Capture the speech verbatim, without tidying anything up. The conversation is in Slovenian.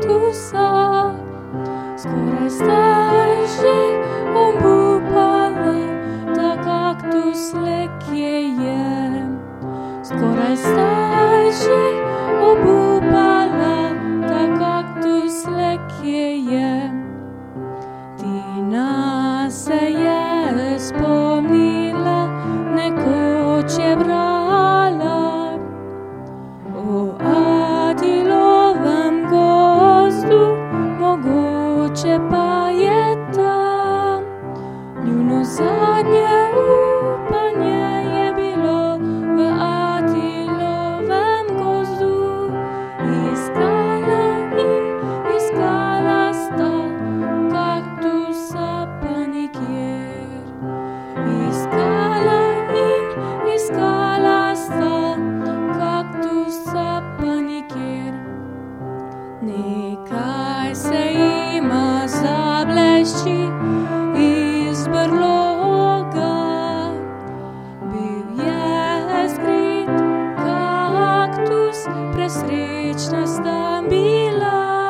kaktusa. Skoraj zdaj že obupala, ta kaktus lekje je. Skoraj zdaj že obupala, ta kaktus lekje je. Tina se je spomnila, nekoč je brala o Atilovem gozdu, mogoče pa je tam. Njuno zadnje upanje je bilo v Atilovem gozdu. Iskala in iskala sta, kaktusa pa nikjer. Iskala in iskala sta, kaktusa pa nikjer. Nekaj se jima zablešči iz brloga, bil je skrit kaktus, presrečna sta bila.